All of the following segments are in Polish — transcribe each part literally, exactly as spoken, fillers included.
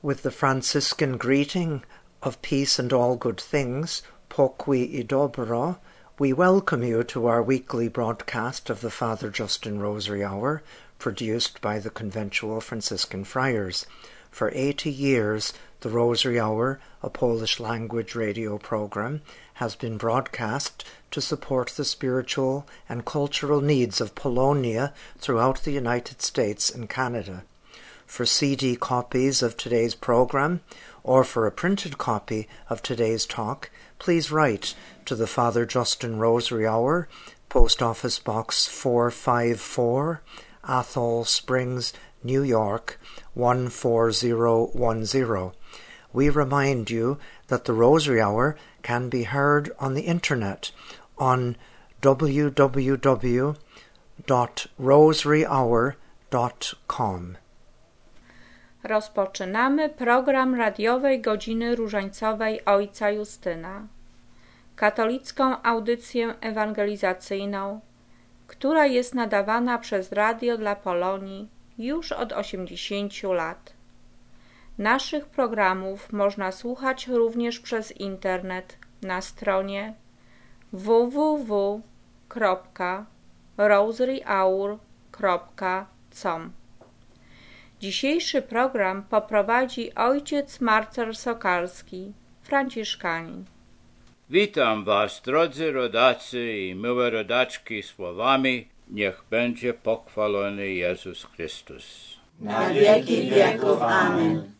With the Franciscan greeting of peace and all good things, pokui i dobro, we welcome you to our weekly broadcast of the Father Justin Rosary Hour, produced by the Conventual Franciscan Friars. For eighty years, the Rosary Hour, a Polish-language radio program, has been broadcast to support the spiritual and cultural needs of Polonia throughout the United States and Canada. For C D copies of today's program, or for a printed copy of today's talk, please write to the Father Justin Rosary Hour, Post Office Box four five four, Athol Springs, New York, one four zero one zero. We remind you that the Rosary Hour can be heard on the internet on w w w dot rosary hour dot com. Rozpoczynamy program radiowej godziny różańcowej Ojca Justyna, katolicką audycję ewangelizacyjną, która jest nadawana przez Radio dla Polonii już od osiemdziesięciu lat. Naszych programów można słuchać również przez internet na stronie w w w kropka rosary hour kropka com. Dzisiejszy program poprowadzi ojciec Marcel Sokalski, franciszkanin. Witam was, drodzy rodacy i miłe rodaczki, słowami: niech będzie pochwalony Jezus Chrystus. Na wieki wieków. Amen.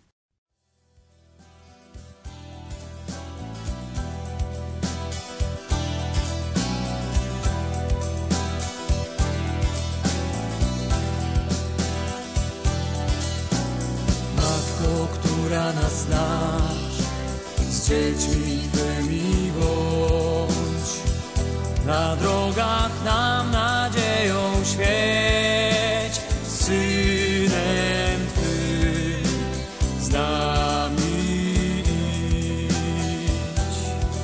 Matko, która nas znasz, z dziećmi Twymi bądź. Na drogach nam nadzieją świeć, z Synem Twym z nami idź.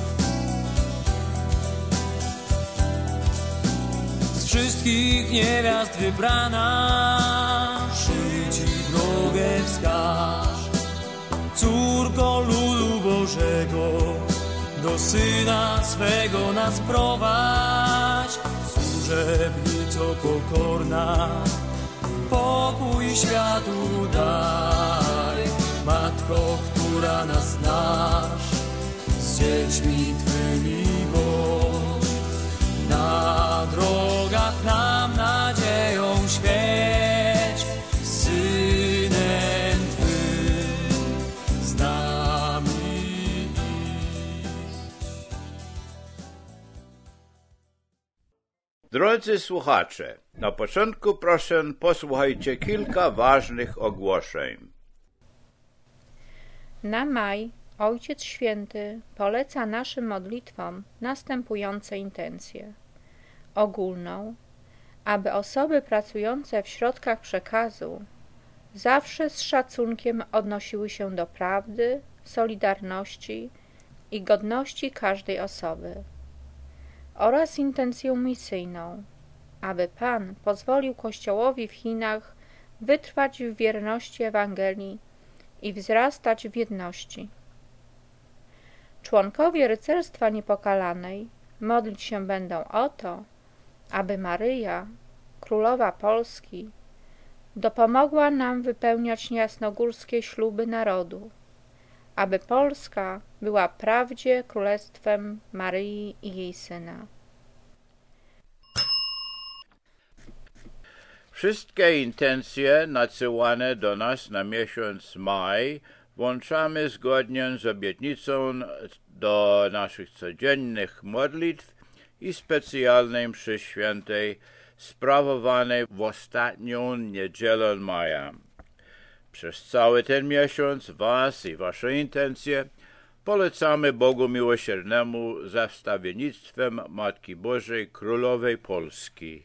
Z wszystkich niewiast wybrana, Ci drogę wskaż. Córko ludu Bożego, do Syna swego nas prowadź. Służebnico pokorna, pokój światu daj. Matko, która nas znasz, z dziećmi Twymi bądź. Na drogach nam nadzieją świeć, z Synem Twym z nami idź. Drodzy słuchacze, na początku proszę posłuchajcie kilka ważnych ogłoszeń. Na maj Ojciec Święty poleca naszym modlitwom następujące intencje. Ogólną, aby osoby pracujące w środkach przekazu zawsze z szacunkiem odnosiły się do prawdy, solidarności i godności każdej osoby. Oraz intencją misyjną, aby Pan pozwolił Kościołowi w Chinach wytrwać w wierności Ewangelii i wzrastać w jedności. Członkowie Rycerstwa Niepokalanej modlić się będą o to, aby Maryja, Królowa Polski, dopomogła nam wypełniać jasnogórskie śluby narodu, aby Polska była prawdzie królestwem Maryi i jej Syna. Wszystkie intencje nadsyłane do nas na miesiąc maj włączamy zgodnie z obietnicą do naszych codziennych modlitw i specjalnej mszy świętej sprawowanej w ostatnią niedzielę maja. Przez cały ten miesiąc was i wasze intencje polecamy Bogu Miłosiernemu za wstawiennictwem Matki Bożej Królowej Polski.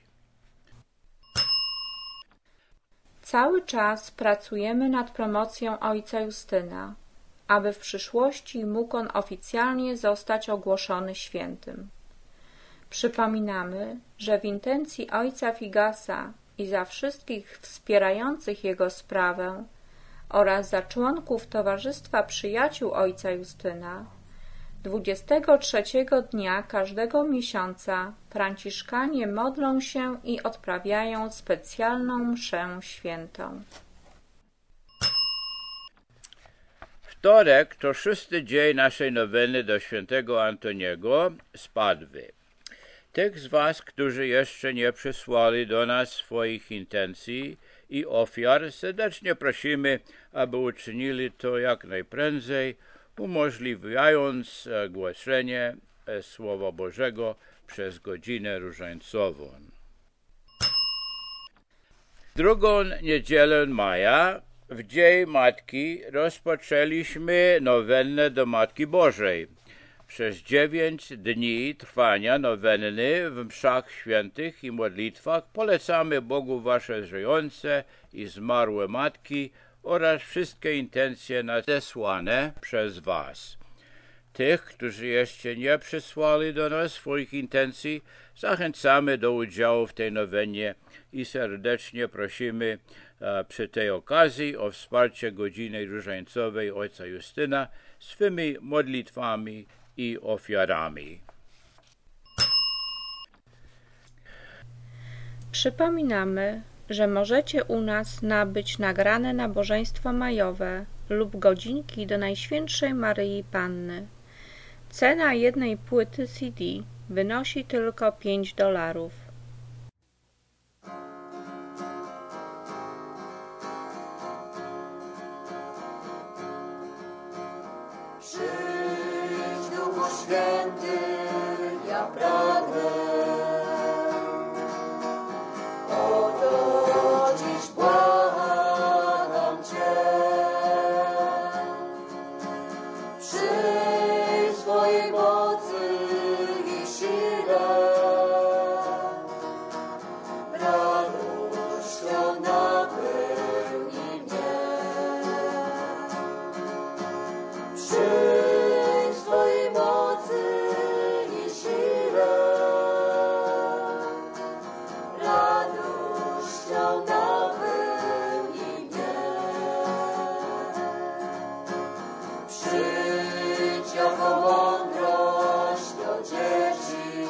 Cały czas pracujemy nad promocją Ojca Justyna, aby w przyszłości mógł on oficjalnie zostać ogłoszony świętym. Przypominamy, że w intencji Ojca Figasa i za wszystkich wspierających jego sprawę oraz za członków Towarzystwa Przyjaciół Ojca Justyna dwudziestego trzeciego dnia każdego miesiąca franciszkanie modlą się i odprawiają specjalną mszę świętą. Wtorek to szósty dzień naszej noweny do świętego Antoniego z Padwy. Tych z was, którzy jeszcze nie przysłali do nas swoich intencji i ofiar, serdecznie prosimy, aby uczynili to jak najprędzej, umożliwiając głoszenie Słowa Bożego przez godzinę różańcową. Drugą niedzielę maja, w Dzień Matki, rozpoczęliśmy nowennę do Matki Bożej. Przez dziewięć dni trwania nowenny w mszach świętych i modlitwach polecamy Bogu wasze żyjące i zmarłe matki oraz wszystkie intencje nadesłane przez was. Tych, którzy jeszcze nie przysłali do nas swoich intencji, zachęcamy do udziału w tej nowennie i serdecznie prosimy a, przy tej okazji o wsparcie godziny różańcowej Ojca Justyna swymi modlitwami i ofiarami. Przypominamy, że możecie u nas nabyć nagrane nabożeństwo majowe lub godzinki do Najświętszej Maryi Panny. Cena jednej płyty C D wynosi tylko pięć dolarów. Przyjdź, Duchu Święty, ja pragnę o to dziś błagam Cię. Przyjdź Twojej mocy i sile, radością napełnij mnie. Przyjdź Twojej mocy i sile, radością napełnij mnie. Przyjdź jako mądrość do dzieci,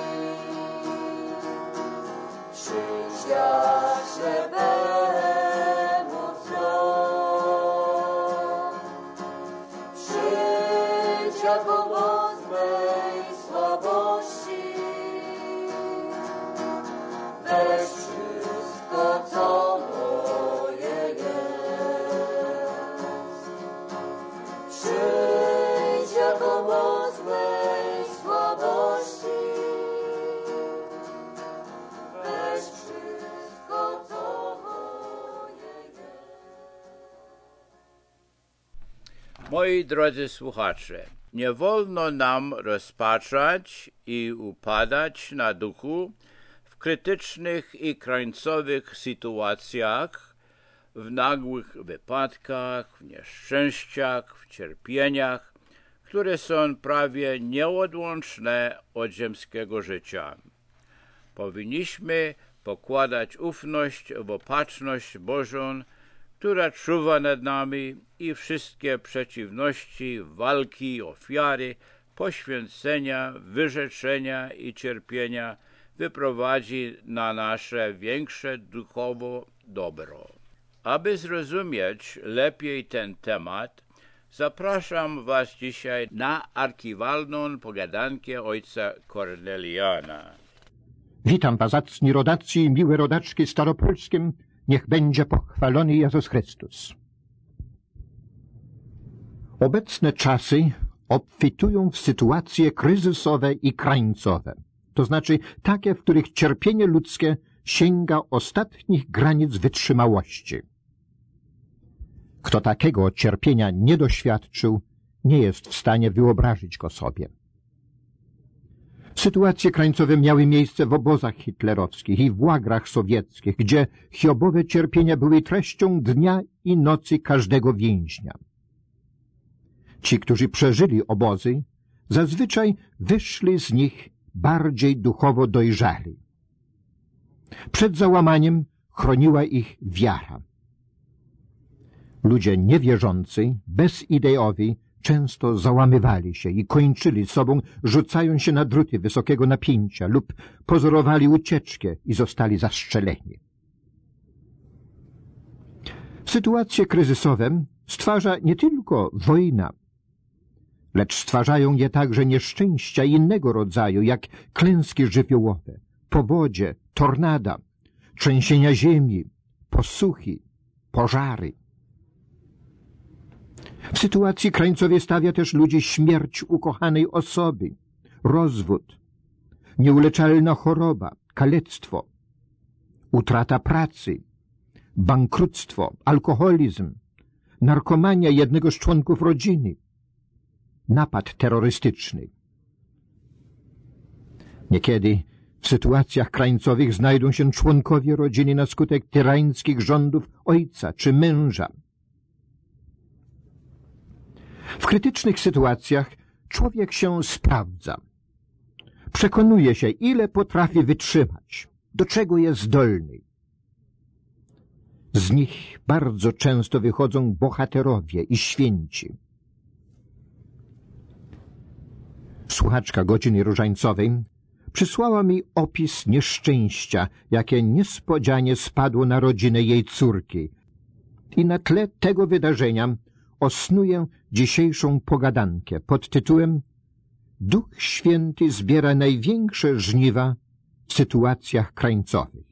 przyjdź jak ślepemu wzrok. Przyjdź jako moc mej słabości, weź wszystko, co moje jest. Przyjdź jako moc mej słabości, weź wszystko, co moje jest. Moi drodzy słuchacze, nie wolno nam rozpaczać i upadać na duchu w krytycznych i krańcowych sytuacjach, w nagłych wypadkach, w nieszczęściach, w cierpieniach, które są prawie nieodłączne od ziemskiego życia. Powinniśmy pokładać ufność w opatrzność Bożą, która czuwa nad nami i wszystkie przeciwności, walki, ofiary, poświęcenia, wyrzeczenia i cierpienia wyprowadzi na nasze większe duchowo dobro. Aby zrozumieć lepiej ten temat, zapraszam was dzisiaj na archiwalną pogadankę ojca Korneliana. Witam was, zacni rodacy i miłe rodaczki staropolskim, niech będzie pochwalony Jezus Chrystus. Obecne czasy obfitują w sytuacje kryzysowe i krańcowe, to znaczy takie, w których cierpienie ludzkie sięga ostatnich granic wytrzymałości. Kto takiego cierpienia nie doświadczył, nie jest w stanie wyobrazić go sobie. Sytuacje krańcowe miały miejsce w obozach hitlerowskich i w łagrach sowieckich, gdzie hiobowe cierpienia były treścią dnia i nocy każdego więźnia. Ci, którzy przeżyli obozy, zazwyczaj wyszli z nich bardziej duchowo dojrzali. Przed załamaniem chroniła ich wiara. Ludzie niewierzący, bezideowi, często załamywali się i kończyli sobą, rzucając się na druty wysokiego napięcia lub pozorowali ucieczkę i zostali zastrzeleni. Sytuacje kryzysowe stwarza nie tylko wojna, lecz stwarzają je także nieszczęścia innego rodzaju, jak klęski żywiołowe, powodzie, tornada, trzęsienia ziemi, posuchy, pożary. W sytuacji krańcowej stawia też ludzi śmierć ukochanej osoby, rozwód, nieuleczalna choroba, kalectwo, utrata pracy, bankructwo, alkoholizm, narkomania jednego z członków rodziny, napad terrorystyczny. Niekiedy w sytuacjach krańcowych znajdą się członkowie rodziny na skutek tyrańskich rządów ojca czy męża. W krytycznych sytuacjach człowiek się sprawdza. Przekonuje się, ile potrafi wytrzymać, do czego jest zdolny. Z nich bardzo często wychodzą bohaterowie i święci. Słuchaczka Godziny Różańcowej przysłała mi opis nieszczęścia, jakie niespodzianie spadło na rodzinę jej córki. I na tle tego wydarzenia osnuję dzisiejszą pogadankę pod tytułem Duch Święty zbiera największe żniwa w sytuacjach krańcowych.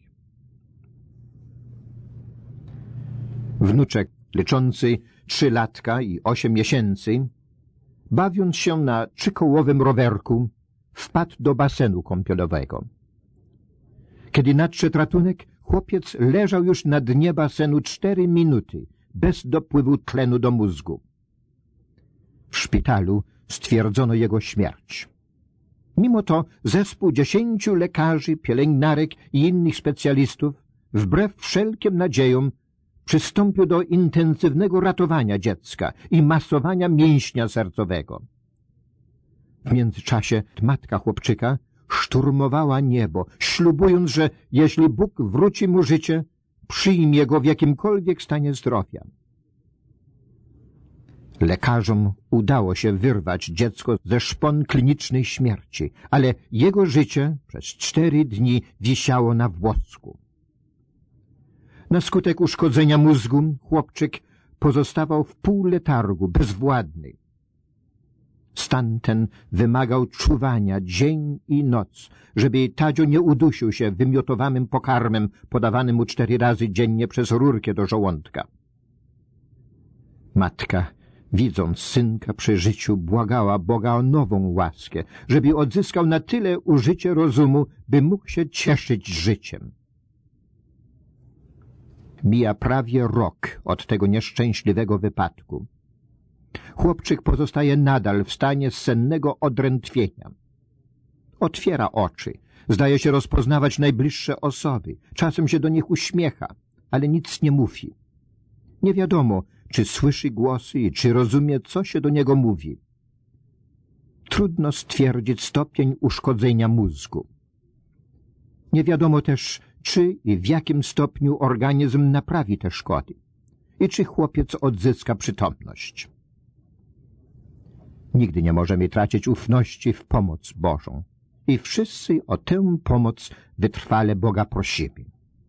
Wnuczek, liczący trzy latka i osiem miesięcy, bawiąc się na trzykołowym rowerku, wpadł do basenu kąpielowego. Kiedy nadszedł ratunek, chłopiec leżał już na dnie basenu cztery minuty, bez dopływu tlenu do mózgu. W szpitalu stwierdzono jego śmierć. Mimo to zespół dziesięciu lekarzy, pielęgniarek i innych specjalistów, wbrew wszelkim nadziejom, przystąpił do intensywnego ratowania dziecka i masowania mięśnia sercowego. W międzyczasie matka chłopczyka szturmowała niebo, ślubując, że jeśli Bóg wróci mu życie, przyjmie go w jakimkolwiek stanie zdrowia. Lekarzom udało się wyrwać dziecko ze szpon klinicznej śmierci, ale jego życie przez cztery dni wisiało na włosku. Na skutek uszkodzenia mózgu chłopczyk pozostawał w półletargu, bezwładny. Stan ten wymagał czuwania dzień i noc, żeby Tadzio nie udusił się wymiotowanym pokarmem podawanym mu cztery razy dziennie przez rurkę do żołądka. Matka, widząc synka przy życiu, błagała Boga o nową łaskę, żeby odzyskał na tyle użycie rozumu, by mógł się cieszyć życiem. Mija prawie rok od tego nieszczęśliwego wypadku. Chłopczyk pozostaje nadal w stanie sennego odrętwienia. Otwiera oczy, zdaje się rozpoznawać najbliższe osoby, czasem się do nich uśmiecha, ale nic nie mówi. Nie wiadomo, czy słyszy głosy i czy rozumie, co się do niego mówi. Trudno stwierdzić stopień uszkodzenia mózgu. Nie wiadomo też, czy i w jakim stopniu organizm naprawi te szkody i czy chłopiec odzyska przytomność. Nigdy nie możemy tracić ufności w pomoc Bożą i wszyscy o tę pomoc wytrwale Boga prosimy.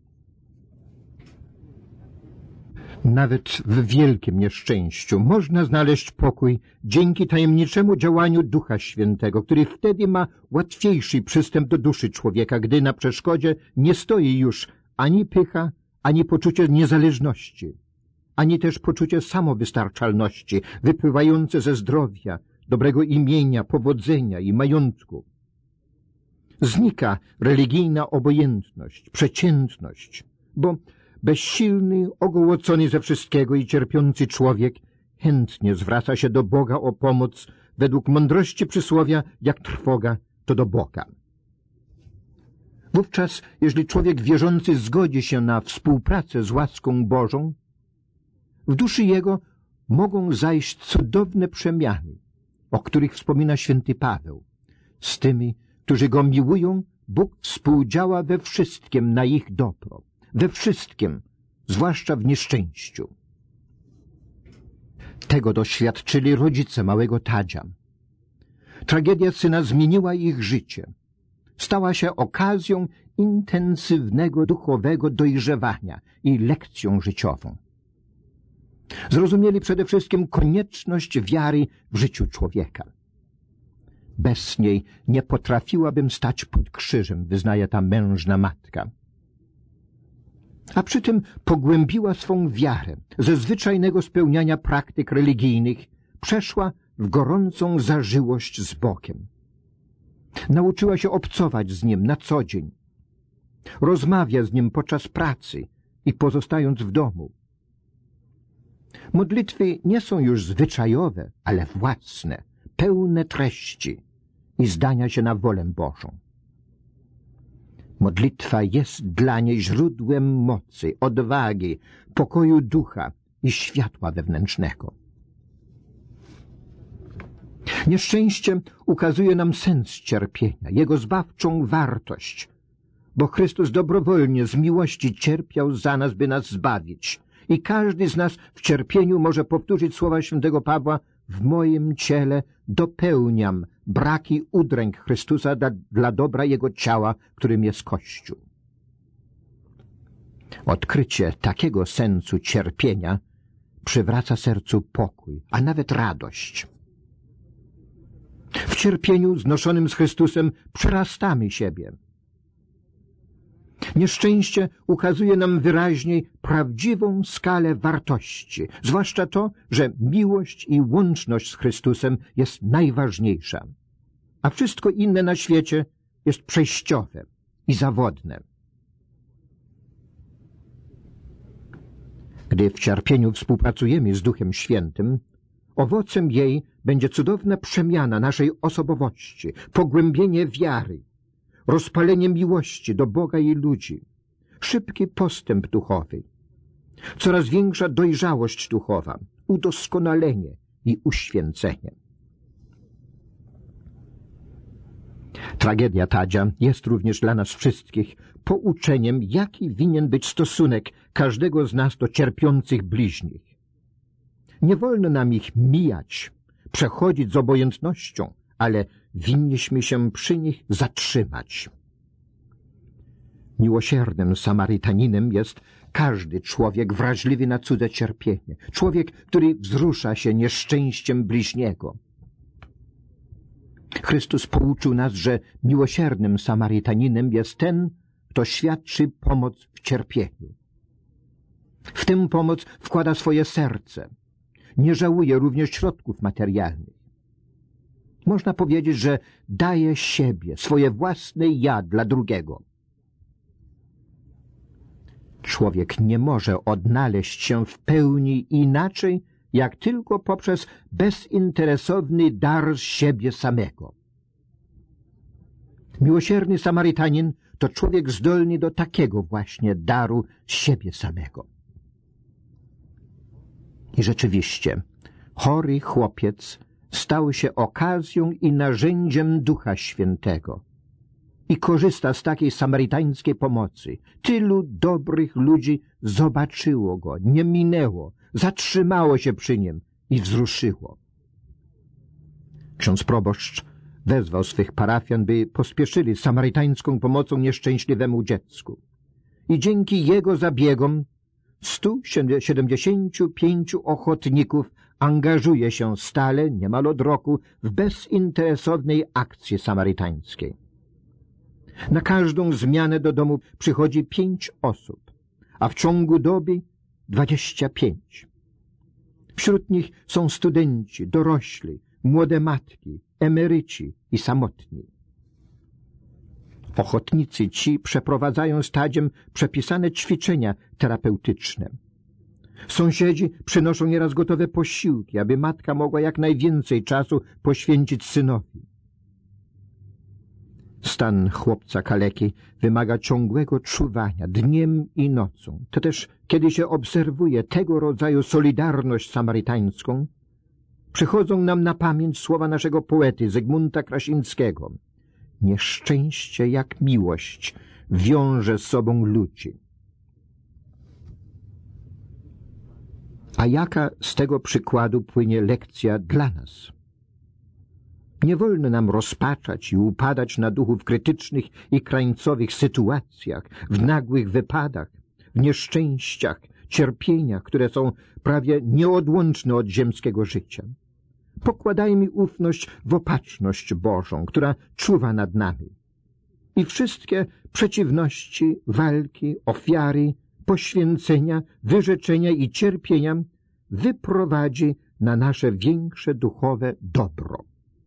Nawet w wielkim nieszczęściu można znaleźć pokój dzięki tajemniczemu działaniu Ducha Świętego, który wtedy ma łatwiejszy przystęp do duszy człowieka, gdy na przeszkodzie nie stoi już ani pycha, ani poczucie niezależności, ani też poczucie samowystarczalności wypływające ze zdrowia, dobrego imienia, powodzenia i majątku. Znika religijna obojętność, przeciętność, bo bezsilny, ogołocony ze wszystkiego i cierpiący człowiek chętnie zwraca się do Boga o pomoc według mądrości przysłowia, jak trwoga, to do Boga. Wówczas, jeżeli człowiek wierzący zgodzi się na współpracę z łaską Bożą, w duszy jego mogą zajść cudowne przemiany, o których wspomina święty Paweł. Z tymi, którzy go miłują, Bóg współdziała we wszystkim na ich dobro. We wszystkim, zwłaszcza w nieszczęściu. Tego doświadczyli rodzice małego Tadzia. Tragedia syna zmieniła ich życie. Stała się okazją intensywnego duchowego dojrzewania i lekcją życiową. Zrozumieli przede wszystkim konieczność wiary w życiu człowieka. Bez niej nie potrafiłabym stać pod krzyżem, wyznaje ta mężna matka. A przy tym pogłębiła swą wiarę. Ze zwyczajnego spełniania praktyk religijnych przeszła w gorącą zażyłość z Bogiem. Nauczyła się obcować z Nim na co dzień. Rozmawia z Nim podczas pracy i pozostając w domu. Modlitwy nie są już zwyczajowe, ale własne, pełne treści i zdania się na wolę Bożą. Modlitwa jest dla niej źródłem mocy, odwagi, pokoju ducha i światła wewnętrznego. Nieszczęście ukazuje nam sens cierpienia, jego zbawczą wartość, bo Chrystus dobrowolnie z miłości cierpiał za nas, by nas zbawić. I każdy z nas w cierpieniu może powtórzyć słowa świętego Pawła: w moim ciele dopełniam braki udręk Chrystusa dla, dla dobra Jego ciała, którym jest Kościół. Odkrycie takiego sensu cierpienia przywraca sercu pokój, a nawet radość. W cierpieniu znoszonym z Chrystusem przerastamy siebie. Nieszczęście ukazuje nam wyraźniej prawdziwą skalę wartości, zwłaszcza to, że miłość i łączność z Chrystusem jest najważniejsza, a wszystko inne na świecie jest przejściowe i zawodne. Gdy w cierpieniu współpracujemy z Duchem Świętym, owocem jej będzie cudowna przemiana naszej osobowości, pogłębienie wiary, rozpalenie miłości do Boga i ludzi, szybki postęp duchowy, coraz większa dojrzałość duchowa, udoskonalenie i uświęcenie. Tragedia Tadzia jest również dla nas wszystkich pouczeniem, jaki winien być stosunek każdego z nas do cierpiących bliźnich. Nie wolno nam ich mijać, przechodzić z obojętnością, ale winniśmy się przy nich zatrzymać. Miłosiernym Samarytaninem jest każdy człowiek wrażliwy na cudze cierpienie, człowiek, który wzrusza się nieszczęściem bliźniego. Chrystus pouczył nas, że miłosiernym Samarytaninem jest ten, kto świadczy pomoc w cierpieniu. W tę pomoc wkłada swoje serce. Nie żałuje również środków materialnych. Można powiedzieć, że daje siebie, swoje własne ja dla drugiego. Człowiek nie może odnaleźć się w pełni inaczej, jak tylko poprzez bezinteresowny dar z siebie samego. Miłosierny Samarytanin to człowiek zdolny do takiego właśnie daru z siebie samego. I rzeczywiście, chory chłopiec stał się okazją i narzędziem Ducha Świętego i korzysta z takiej samarytańskiej pomocy. Tylu dobrych ludzi zobaczyło go, nie minęło, zatrzymało się przy nim i wzruszyło. Ksiądz proboszcz wezwał swych parafian, by pospieszyli z samarytańską pomocą nieszczęśliwemu dziecku. I dzięki jego zabiegom stu siedemdziesięciu pięciu ochotników angażuje się stale, niemal od roku, w bezinteresownej akcji samarytańskiej. Na każdą zmianę do domu przychodzi pięć osób, a w ciągu doby dwadzieścia pięć. Wśród nich są studenci, dorośli, młode matki, emeryci i samotni. Ochotnicy ci przeprowadzają z Tadziem przepisane ćwiczenia terapeutyczne. Sąsiedzi przynoszą nieraz gotowe posiłki, aby matka mogła jak najwięcej czasu poświęcić synowi. Stan chłopca kaleki wymaga ciągłego czuwania dniem i nocą. To też, kiedy się obserwuje tego rodzaju solidarność samarytańską, przychodzą nam na pamięć słowa naszego poety Zygmunta Krasińskiego. Nieszczęście jak miłość wiąże z sobą ludzi. A jaka z tego przykładu płynie lekcja dla nas? Nie wolno nam rozpaczać i upadać na duchu w krytycznych i krańcowych sytuacjach, w nagłych wypadach, w nieszczęściach, cierpieniach, które są prawie nieodłączne od ziemskiego życia. Pokładajmy ufność w opatrzność Bożą, która czuwa nad nami. I wszystkie przeciwności, walki, ofiary, poświęcenia, wyrzeczenia i cierpienia wyprowadzi na nasze większe duchowe dobro.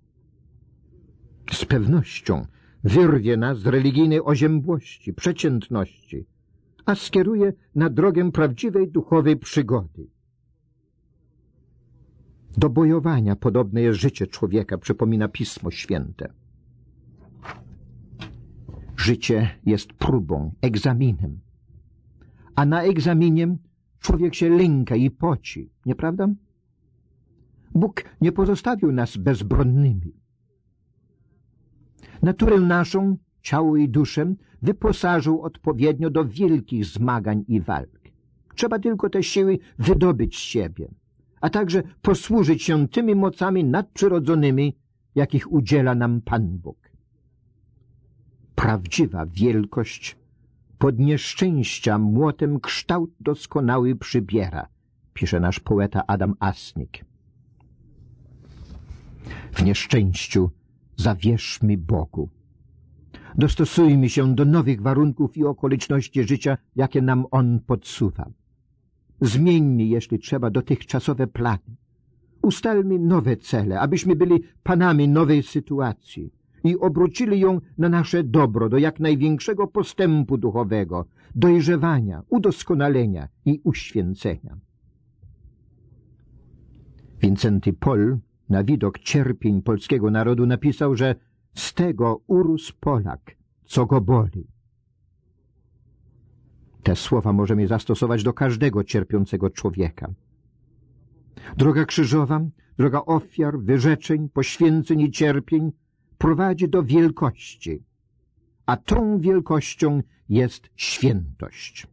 Z pewnością wyrwie nas z religijnej oziębłości, przeciętności, a skieruje na drogę prawdziwej duchowej przygody. Do bojowania podobne jest życie człowieka, przypomina Pismo Święte. Życie jest próbą, egzaminem, a na egzaminie człowiek się lęka i poci, nieprawda? Bóg nie pozostawił nas bezbronnymi. Naturę naszą, ciało i duszę wyposażył odpowiednio do wielkich zmagań i walk. Trzeba tylko te siły wydobyć z siebie, a także posłużyć się tymi mocami nadprzyrodzonymi, jakich udziela nam Pan Bóg. Prawdziwa wielkość pod nieszczęścia młotem kształt doskonały przybiera, pisze nasz poeta Adam Asnik. W nieszczęściu zawierzmy Bogu. Dostosujmy się do nowych warunków i okoliczności życia, jakie nam On podsuwa. Zmieńmy, jeśli trzeba, dotychczasowe plany. Ustalmy nowe cele, abyśmy byli panami nowej sytuacji i obrócili ją na nasze dobro, do jak największego postępu duchowego, dojrzewania, udoskonalenia i uświęcenia. Wincenty Pol na widok cierpień polskiego narodu napisał, że z tego urósł Polak, co go boli. Te słowa możemy zastosować do każdego cierpiącego człowieka. Droga krzyżowa, droga ofiar, wyrzeczeń, poświęceń i cierpień prowadzi do wielkości, a tą wielkością jest świętość.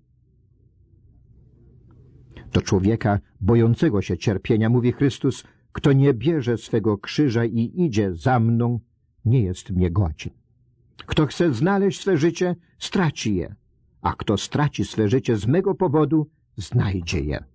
Do człowieka bojącego się cierpienia mówi Chrystus: kto nie bierze swego krzyża i idzie za mną, nie jest mnie godzien. Kto chce znaleźć swe życie, straci je, a kto straci swe życie z mego powodu, znajdzie je.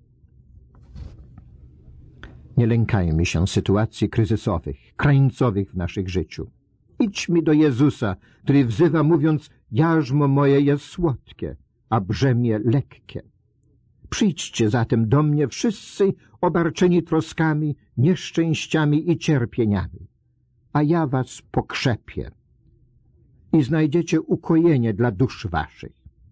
Nie lękajmy się sytuacji kryzysowych, krańcowych w naszych życiu. Idźmy do Jezusa, który wzywa, mówiąc: jarzmo moje jest słodkie, a brzemię lekkie. Przyjdźcie zatem do mnie wszyscy obarczeni troskami, nieszczęściami i cierpieniami, a ja was pokrzepię i znajdziecie ukojenie dla dusz waszych.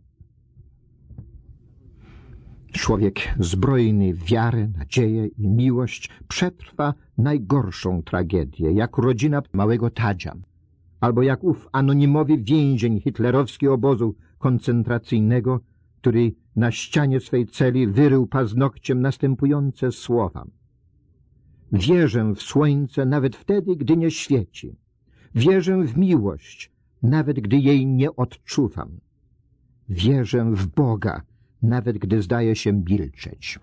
Człowiek zbrojny w wiarę, nadzieję i miłość przetrwa najgorszą tragedię, jak rodzina małego Tadzia, albo jak ów anonimowy więzień hitlerowskiego obozu koncentracyjnego, który na ścianie swej celi wyrył paznokciem następujące słowa: wierzę w słońce nawet wtedy, gdy nie świeci. Wierzę w miłość, nawet gdy jej nie odczuwam. Wierzę w Boga, nawet gdy zdaje się milczeć.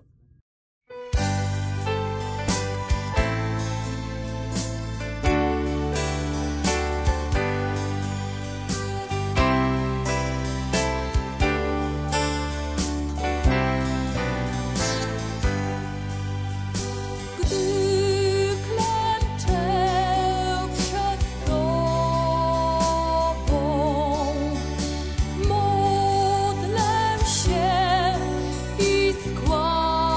Modlę się i składam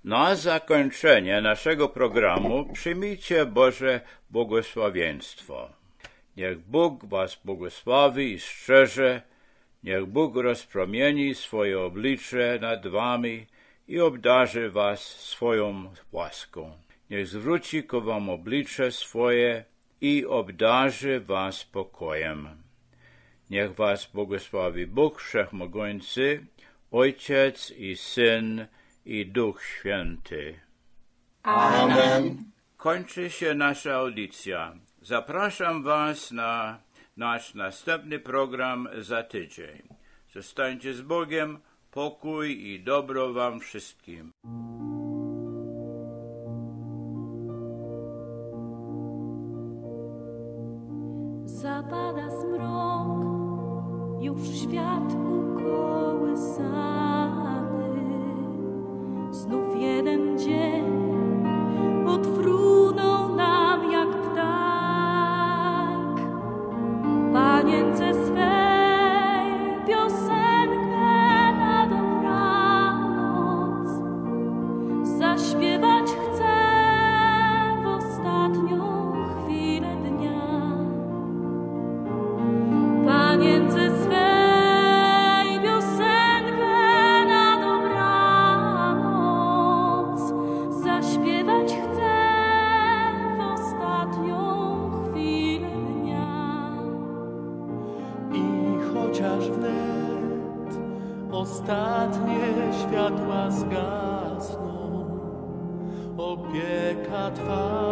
Na zakończenie naszego programu przyjmijcie Boże błogosławieństwo. Niech Bóg was błogosławi i strzeże, niech Bóg rozpromieni swoje oblicze nad wami i obdarzy was swoją łaską. Niech zwróci ku wam oblicze swoje i obdarzy was pokojem. Niech was błogosławi Bóg Wszechmogący, Ojciec i Syn i Duch Święty. Amen. Kończy się nasza audycja. Zapraszam was na nasz następny program za tydzień. Zostańcie z Bogiem, pokój i dobro wam wszystkim. Zapada zmrok, już świat ukołysany. Znów jeden dzień odfrunął nam jak ptak. Panience swej piosenkę na dobranoc zaśpiewać chcę w ostatnią chwilę dnia. Panience swej piosenkę na dobranoc zaśpiewać chcę w ostatnią chwilę dnia. I chociaż wnet ostatnie światła zgasną, opieka Twa